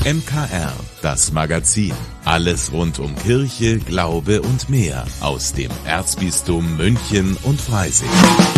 MKR, das Magazin. Alles rund um Kirche, Glaube und mehr aus dem Erzbistum München und Freising.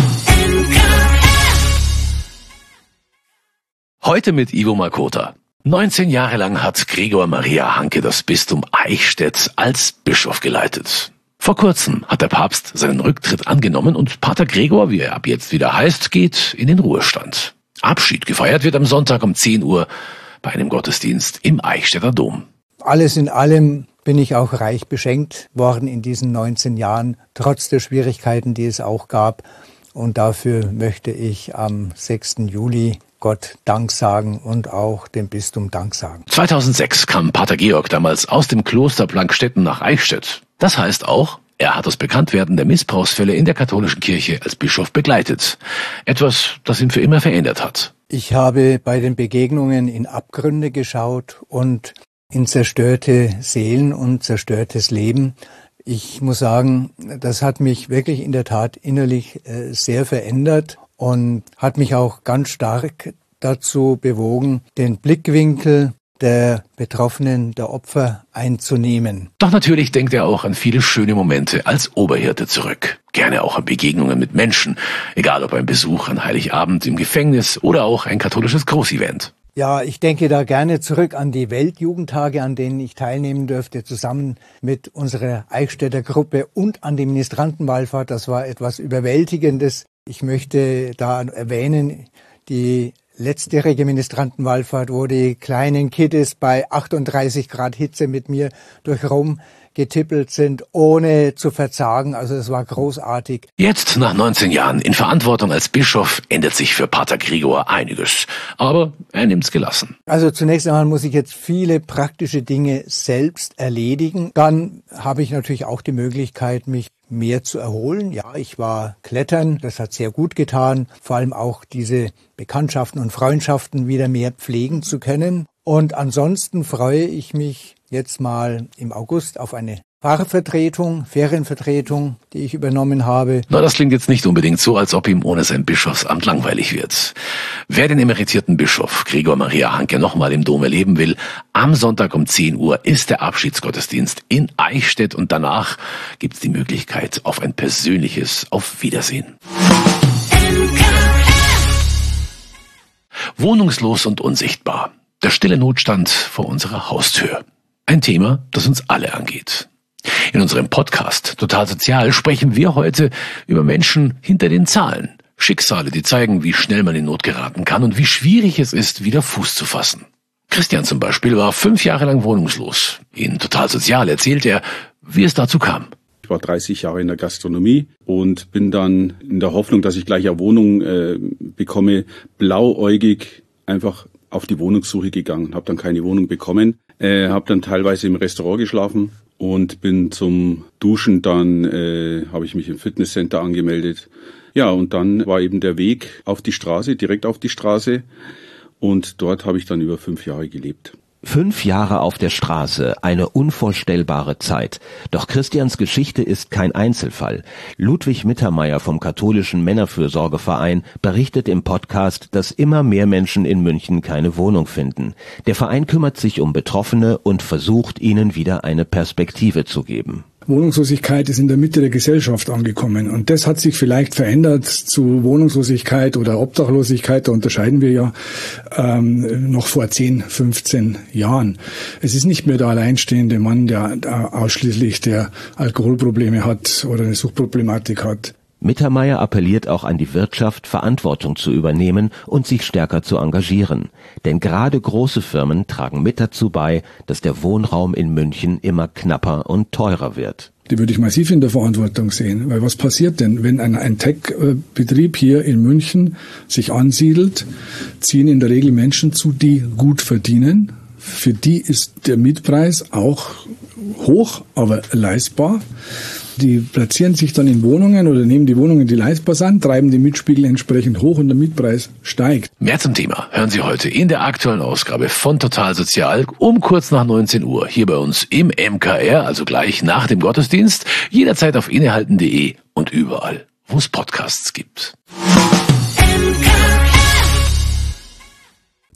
Heute mit Ivo Makota. 19 Jahre lang hat Gregor Maria Hanke das Bistum Eichstätt als Bischof geleitet. Vor kurzem hat der Papst seinen Rücktritt angenommen und Pater Gregor, wie er ab jetzt wieder heißt, geht in den Ruhestand. Abschied gefeiert wird am Sonntag um 10 Uhr bei einem Gottesdienst im Eichstätter Dom. Alles in allem bin ich auch reich beschenkt worden in diesen 19 Jahren, trotz der Schwierigkeiten, die es auch gab. Und dafür möchte ich am 6. Juli Gott Dank sagen und auch dem Bistum Dank sagen. 2006 kam Pater Georg damals aus dem Kloster Plankstetten nach Eichstätt. Das heißt auch, er hat das Bekanntwerden der Missbrauchsfälle in der katholischen Kirche als Bischof begleitet. Etwas, das ihn für immer verändert hat. Ich habe bei den Begegnungen in Abgründe geschaut und in zerstörte Seelen und zerstörtes Leben. Ich muss sagen, das hat mich wirklich in der Tat innerlich sehr verändert und hat mich auch ganz stark dazu bewogen, den Blickwinkel der Betroffenen, der Opfer einzunehmen. Doch natürlich denkt er auch an viele schöne Momente als Oberhirte zurück. Gerne auch an Begegnungen mit Menschen, egal ob ein Besuch an Heiligabend im Gefängnis oder auch ein katholisches Großevent. Ja, ich denke da gerne zurück an die Weltjugendtage, an denen ich teilnehmen durfte, zusammen mit unserer Eichstätter Gruppe und an die Ministrantenwallfahrt. Das war etwas Überwältigendes. Ich möchte da erwähnen, die letztjährige Ministrantenwallfahrt, wo die kleinen Kiddies bei 38 Grad Hitze mit mir durch Rom getippelt sind, ohne zu verzagen. Also es war großartig. Jetzt, nach 19 Jahren in Verantwortung als Bischof, ändert sich für Pater Gregor einiges. Aber er nimmt's gelassen. Also zunächst einmal muss ich jetzt viele praktische Dinge selbst erledigen. Dann habe ich natürlich auch die Möglichkeit, mich mehr zu erholen. Ja, ich war klettern, das hat sehr gut getan. Vor allem auch diese Bekanntschaften und Freundschaften wieder mehr pflegen zu können. Und ansonsten freue ich mich jetzt mal im August auf eine Ferienvertretung, die ich übernommen habe. Na, das klingt jetzt nicht unbedingt so, als ob ihm ohne sein Bischofsamt langweilig wird. Wer den emeritierten Bischof Gregor Maria Hanke nochmal im Dom erleben will, am Sonntag um 10 Uhr ist der Abschiedsgottesdienst in Eichstätt und danach gibt's die Möglichkeit auf ein persönliches Auf Wiedersehen. Wohnungslos und unsichtbar. Der stille Notstand vor unserer Haustür. Ein Thema, das uns alle angeht. In unserem Podcast Total Sozial sprechen wir heute über Menschen hinter den Zahlen. Schicksale, die zeigen, wie schnell man in Not geraten kann und wie schwierig es ist, wieder Fuß zu fassen. Christian zum Beispiel war 5 Jahre lang wohnungslos. In Total Sozial erzählt er, wie es dazu kam. Ich war 30 Jahre in der Gastronomie und bin dann in der Hoffnung, dass ich gleich eine Wohnung bekomme, blauäugig einfach auf die Wohnungssuche gegangen. Habe dann keine Wohnung bekommen, habe dann teilweise im Restaurant geschlafen und bin zum Duschen. Dann habe ich mich im Fitnesscenter angemeldet. Ja, und dann war eben der Weg auf die Straße, direkt auf die Straße. Und dort habe ich dann über 5 Jahre gelebt. 5 Jahre auf der Straße, eine unvorstellbare Zeit. Doch Christians Geschichte ist kein Einzelfall. Ludwig Mittermeier vom katholischen Männerfürsorgeverein berichtet im Podcast, dass immer mehr Menschen in München keine Wohnung finden. Der Verein kümmert sich um Betroffene und versucht, ihnen wieder eine Perspektive zu geben. Wohnungslosigkeit ist in der Mitte der Gesellschaft angekommen und das hat sich vielleicht verändert zu Wohnungslosigkeit oder Obdachlosigkeit, da unterscheiden wir ja noch vor 10, 15 Jahren. Es ist nicht mehr der alleinstehende Mann, der ausschließlich der Alkoholprobleme hat oder eine Suchtproblematik hat. Mittermeier appelliert auch an die Wirtschaft, Verantwortung zu übernehmen und sich stärker zu engagieren. Denn gerade große Firmen tragen mit dazu bei, dass der Wohnraum in München immer knapper und teurer wird. Die würde ich massiv in der Verantwortung sehen. Weil was passiert denn, wenn ein Tech-Betrieb hier in München sich ansiedelt, ziehen in der Regel Menschen zu, die gut verdienen. Für die ist der Mietpreis auch hoch, aber leistbar. Die platzieren sich dann in Wohnungen oder nehmen die Wohnungen, die leistbar sind, treiben die Mietspiegel entsprechend hoch und der Mietpreis steigt. Mehr zum Thema hören Sie heute in der aktuellen Ausgabe von Total Sozial um kurz nach 19 Uhr hier bei uns im MKR, also gleich nach dem Gottesdienst, jederzeit auf innehalten.de und überall, wo es Podcasts gibt.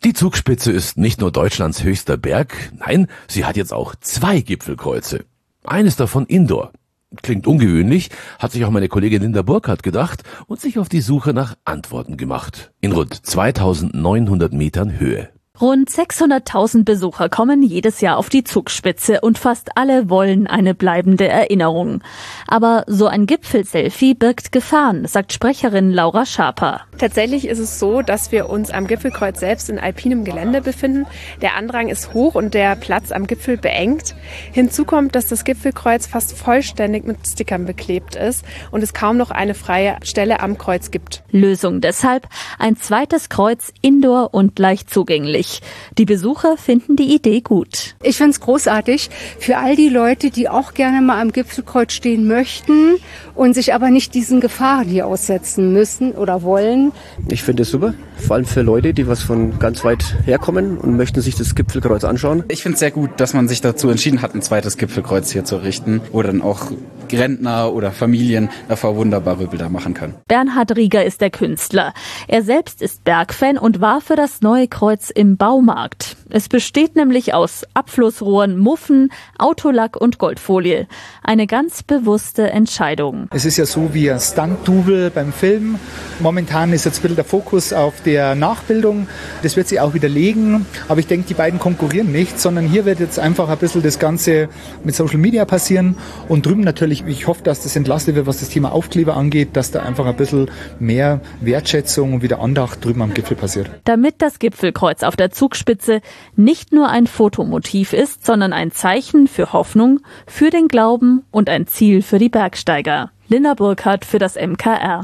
Die Zugspitze ist nicht nur Deutschlands höchster Berg, nein, sie hat jetzt auch 2 Gipfelkreuze. Eines davon indoor. Klingt ungewöhnlich, hat sich auch meine Kollegin Linda Burkhardt gedacht und sich auf die Suche nach Antworten gemacht. In rund 2900 Metern Höhe. Rund 600.000 Besucher kommen jedes Jahr auf die Zugspitze und fast alle wollen eine bleibende Erinnerung. Aber so ein Gipfelselfie birgt Gefahren, sagt Sprecherin Laura Schaper. Tatsächlich ist es so, dass wir uns am Gipfelkreuz selbst in alpinem Gelände befinden. Der Andrang ist hoch und der Platz am Gipfel beengt. Hinzu kommt, dass das Gipfelkreuz fast vollständig mit Stickern beklebt ist und es kaum noch eine freie Stelle am Kreuz gibt. Lösung deshalb: ein zweites Kreuz indoor und leicht zugänglich. Die Besucher finden die Idee gut. Ich finde es großartig für all die Leute, die auch gerne mal am Gipfelkreuz stehen möchten und sich aber nicht diesen Gefahren hier aussetzen müssen oder wollen. Ich finde es super, vor allem für Leute, die was von ganz weit herkommen und möchten sich das Gipfelkreuz anschauen. Ich finde es sehr gut, dass man sich dazu entschieden hat, ein zweites Gipfelkreuz hier zu errichten, wo dann auch Rentner oder Familien davor wunderbare Bilder machen können. Bernhard Rieger ist der Künstler. Er selbst ist Bergfan und war für das neue Kreuz im Baumarkt. Es besteht nämlich aus Abflussrohren, Muffen, Autolack und Goldfolie. Eine ganz bewusste Entscheidung. Es ist ja so wie ein Stunt-Double beim Film. Momentan ist jetzt ein bisschen der Fokus auf der Nachbildung. Das wird sich auch widerlegen. Aber ich denke, die beiden konkurrieren nicht, sondern hier wird jetzt einfach ein bisschen das Ganze mit Social Media passieren. Und drüben natürlich, ich hoffe, dass das entlastet wird, was das Thema Aufkleber angeht, dass da einfach ein bisschen mehr Wertschätzung und wieder Andacht drüben am Gipfel passiert. Damit das Gipfelkreuz auf der Zugspitze nicht nur ein Fotomotiv ist, sondern ein Zeichen für Hoffnung, für den Glauben und ein Ziel für die Bergsteiger. Linda Burkhardt für das MKR.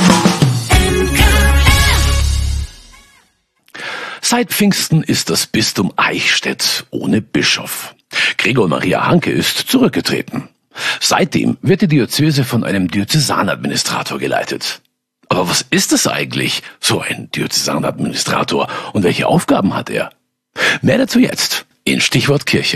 Seit Pfingsten ist das Bistum Eichstätt ohne Bischof. Gregor Maria Hanke ist zurückgetreten. Seitdem wird die Diözese von einem Diözesanadministrator geleitet. Aber was ist es eigentlich, so ein Diözesanadministrator, und welche Aufgaben hat er? Mehr dazu jetzt in Stichwort Kirche.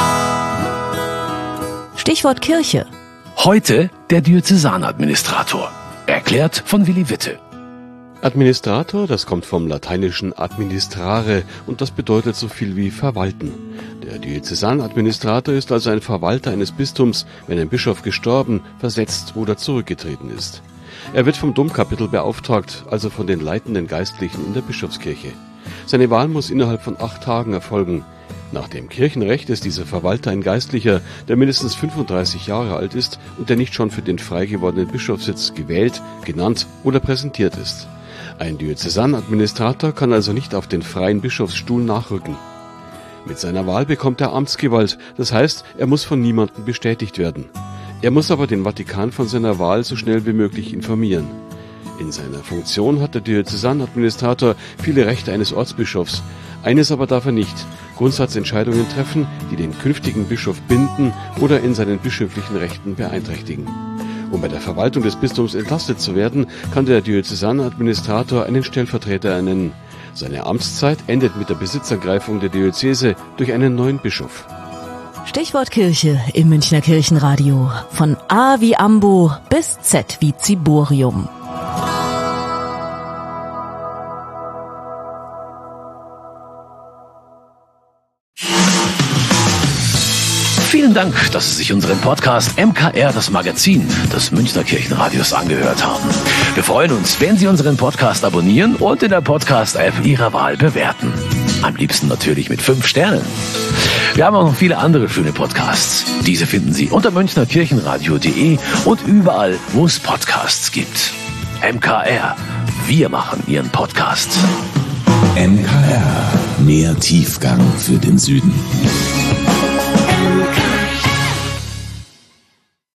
Stichwort Kirche. Heute der Diözesanadministrator. Erklärt von Willi Witte. Administrator, das kommt vom lateinischen administrare und das bedeutet so viel wie verwalten. Der Diözesanadministrator ist also ein Verwalter eines Bistums, wenn ein Bischof gestorben, versetzt oder zurückgetreten ist. Er wird vom Domkapitel beauftragt, also von den leitenden Geistlichen in der Bischofskirche. Seine Wahl muss innerhalb von 8 Tagen erfolgen. Nach dem Kirchenrecht ist dieser Verwalter ein Geistlicher, der mindestens 35 Jahre alt ist und der nicht schon für den frei gewordenen Bischofssitz gewählt, genannt oder präsentiert ist. Ein Diözesanadministrator kann also nicht auf den freien Bischofsstuhl nachrücken. Mit seiner Wahl bekommt er Amtsgewalt, das heißt, er muss von niemandem bestätigt werden. Er muss aber den Vatikan von seiner Wahl so schnell wie möglich informieren. In seiner Funktion hat der Diözesanadministrator viele Rechte eines Ortsbischofs. Eines aber darf er nicht: Grundsatzentscheidungen treffen, die den künftigen Bischof binden oder in seinen bischöflichen Rechten beeinträchtigen. Um bei der Verwaltung des Bistums entlastet zu werden, kann der Diözesanadministrator einen Stellvertreter ernennen. Seine Amtszeit endet mit der Besitzergreifung der Diözese durch einen neuen Bischof. Stichwort Kirche im Münchner Kirchenradio. Von A wie Ambo bis Z wie Ziborium. Vielen Dank, dass Sie sich unseren Podcast MKR, das Magazin des Münchner Kirchenradios, angehört haben. Wir freuen uns, wenn Sie unseren Podcast abonnieren und in der Podcast-App Ihrer Wahl bewerten. Am liebsten natürlich mit 5 Sternen. Wir haben auch noch viele andere schöne Podcasts. Diese finden Sie unter münchnerkirchenradio.de und überall, wo es Podcasts gibt. MKR, wir machen Ihren Podcast. MKR, mehr Tiefgang für den Süden.